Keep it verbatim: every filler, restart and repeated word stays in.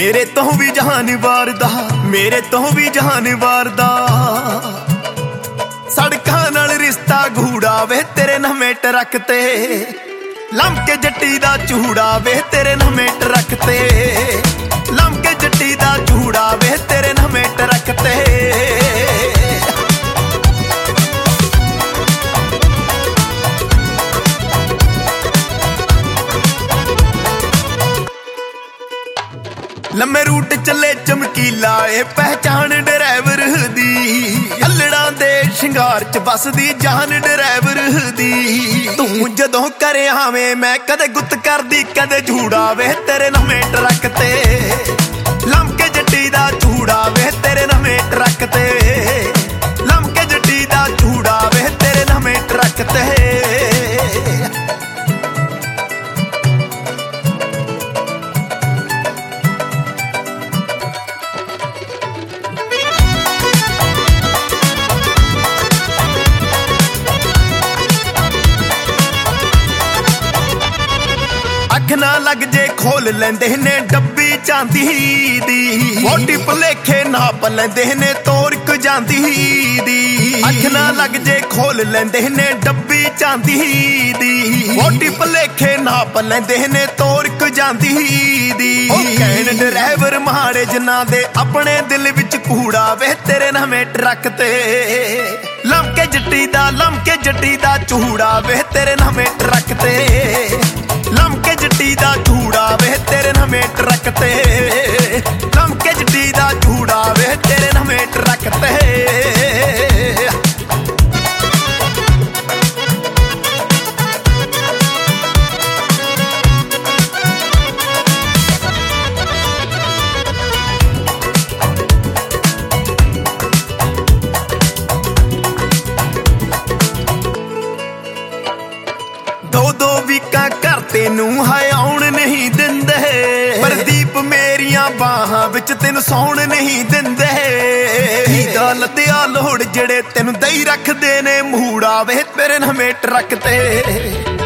मेरे तो भी जहान वारदा, मेरे तो भी जहान वारदा। सड़कां नाल रिश्ता गूड़ा वे तेरे नवें ट्रक ते, लमके जट्टी दा चूड़ा वे तेरे नवें ट्रक ते, लमके जट्टी दा चूड़ा वे तेरे नवें ट्रक ते। लम्मे रूट चले चमकीला ए पहचान ड्राइवर दी, अल्लड़ा दे शिंगार च बसदी जान ड्राइवर दी। तू जदों करे आवें मैं कदे गुत्त करदी कदे झूड़ा वे तेरे नवें ट्रक ते, लमके जट्टी दा चूड़ा वे तेरे नवें ट्रक ते, लमके जट्टी दा चूड़ा वे तेरे नवें ट्रक ते। अख ना लग जे खोल लेंदे ने डब्बी चांदी दी, मोटी भुलेखे नाप लेंदे ने तोरक जांदी दी। अख ना लग जे खोल लेंदे ने डब्बी चांदी दी, मोटी भुलेखे नाप लेंदे ने तोरक जांदी दी। कहन ड्राइवर माड़े जिन्ना दे अपने दिल विच कूड़ा वे तेरे नवें ट्रक ते, लमके जट्टी दा लमके जट्टी दा चूड़ा वे तेरे नवें ट्रक ते, लमके जट्टी दा चूड़ा वे तेरे नवें ट्रक ते, लमके जट्टी दा चूड़ा वे तेरे नवें ट्रक ते। दो दो वीकां घर तेनू हाय आउण नहीं दिंदे, प्रदीप मेरियां बाहां विच तेनू सौण नहीं दिंदे। दा लद्दिया लोड़ जेड़े तेनू दई रखदे ने मूड़ा वे तेरे नवें ट्रक ते।